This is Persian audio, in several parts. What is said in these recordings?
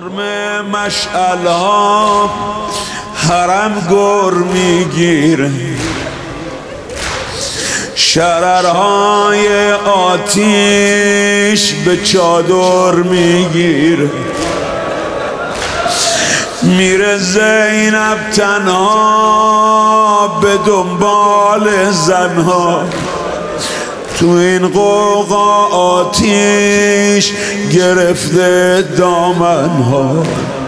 حرم مشعلها حرم گر میگیره، شررهای آتیش به چادر میگیره. میره زینب تنها به دنبال زنها، تو این قوقا آتیش گرفته دامنها.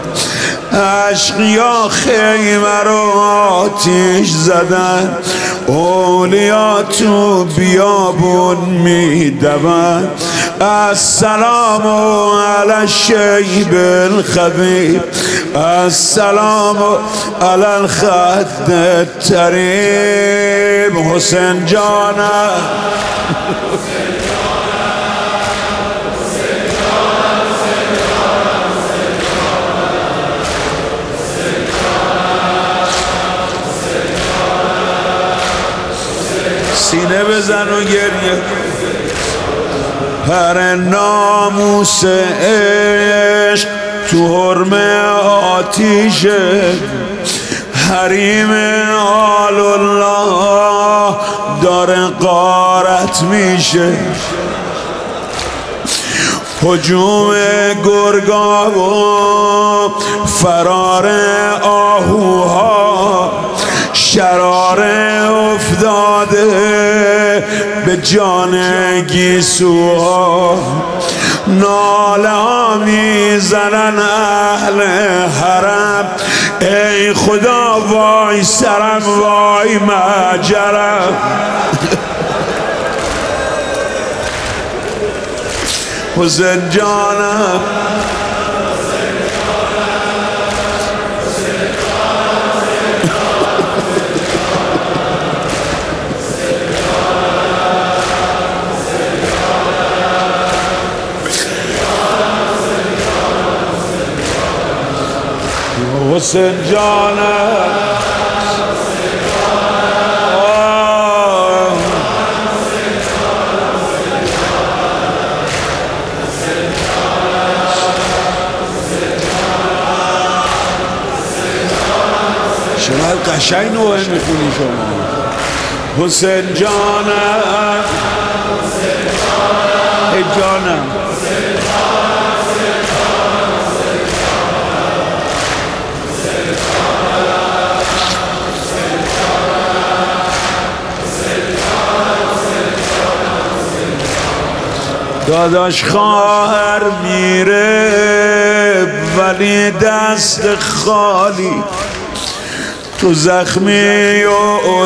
عشقیا خیمه رو آتیش زدن، اولیا تو بیابون میدون. السلام علی الشیب الخبیب، السلام علی الخد الطریب. حسین جانم سینه بزن و گریه. پر ناموس عشق تو حرم آتیشه، حریم آل الله داره غارت میشه. هجوم گرگا و فرار آهوها، شراره افتاده به جان گیسوها. ناله ها میزنن اهل حرم، ای خدا وای سرم وای مجرم. حسین جانم حسین جانم شما قشنگ نوعه میخونی شما. حسین جانم ای جانم داداش خواهر میره ولی دست خالی، تو زخمی و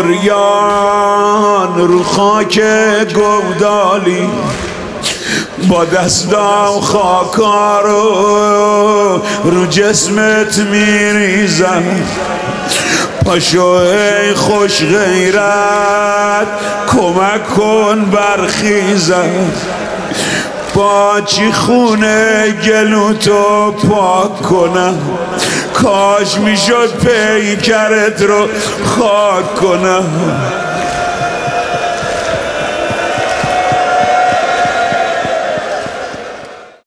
عریان رو خاک گودالی. با دستام خاکا رو جسمت میریزم. پاشو ای خوش غیرت کمک کن برخیزم. با چی خونه گلوتو پاک کنم، کاش میشد پیکرت رو خاک کنم.